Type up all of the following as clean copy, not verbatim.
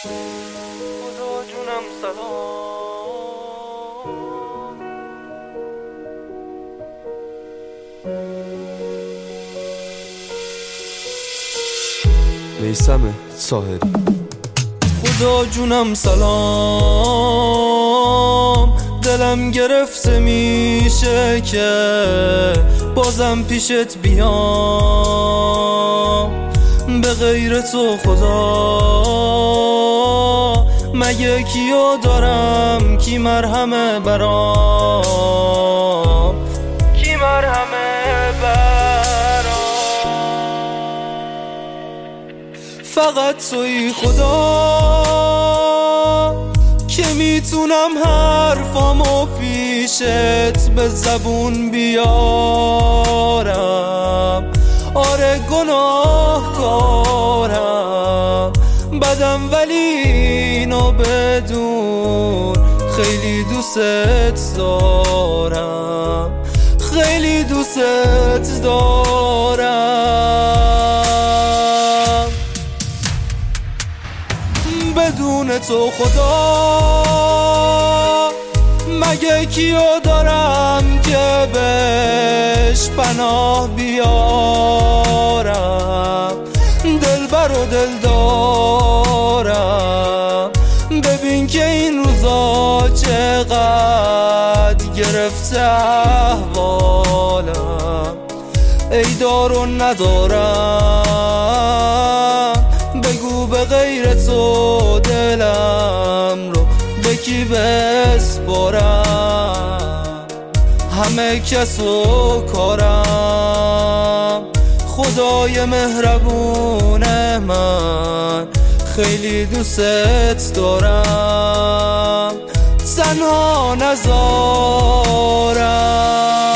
خدا جونم سلام. میثم ساحلی. خدا جونم سلام، دلم گرفته میشه که بازم پیشت بیام. به غیر تو خدا مگه کیو دارم، کی مرهمه برام، کی مرهمه برام. فقط توی خدا که میتونم حرفامو پیشت به زبون بیارم. آره گناهکارم، بدم ولی اینو بدون خیلی دوست دارم، خیلی دوست دارم. بدون تو خدا مگه کیو دارم که بهش پناه بیارم. دلبر و دل دارم، ببین که این روزا چقدر گرفته احوالم. ای دار و ندارم، بگو به غیر تو دلم رو به کی بسپارم. همه کس و کارم، خدای مهربون من خیلی دوست دارم، تنها نذارم.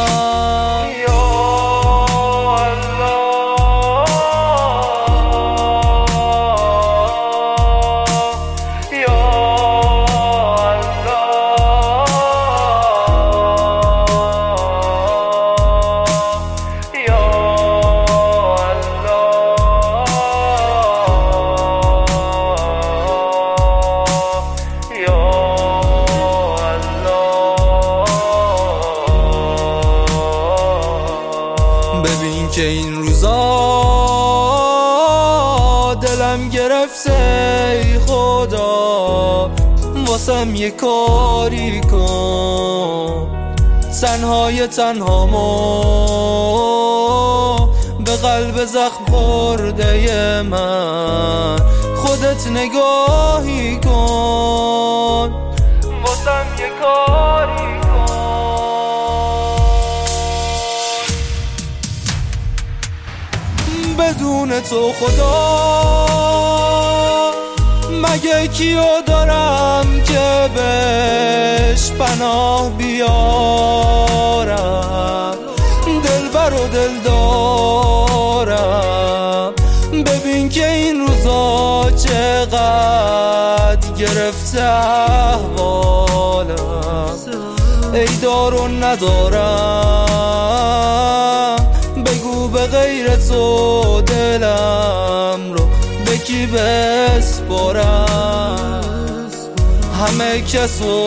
ببین که این روزا دلم گرفته، ای خدا واسم یه کاری کن. تنهای تنهامو به قلب زخم خورده من خودت نگاهی کن، واسم یه کاری کن. بدون تو خدا مگه کیو دارم که بهش پناه بیارم. دلبر و دل دارم، ببین که این روزا چقدر گرفته احوالم. ای دار و ندارم، بگو به غیر تو دلم رو به کی بسپارم. همه کس و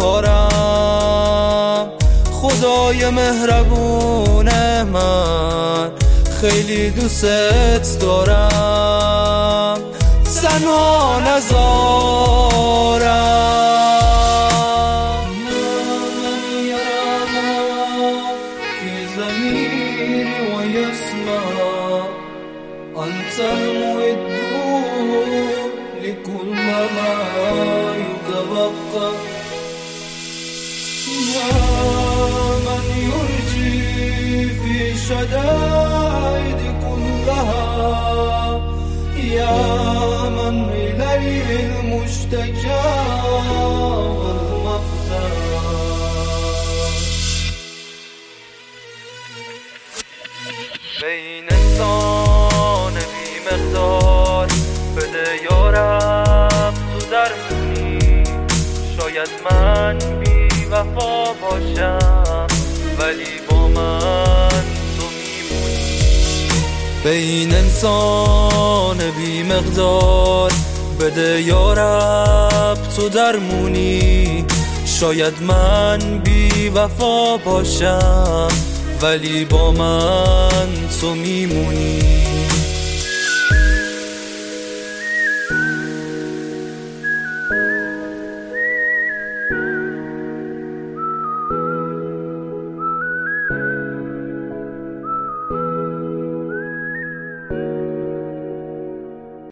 کارم، خدای مهربون من خیلی دوست دارم، تنها نذارم. أنت المعد لكل ما يتبقى، يا من يرجي في شدائد كلها، يا من إليه المشتكى والمفزع. بین انسان بی مقدار بده یارب تو درمونی. شاید من بی وفا باشم ولی با من تو میمونی. بین انسان بی مقدار بده یارب تو درمونی. شاید من بی وفا باشم ولی با من تو میمونی.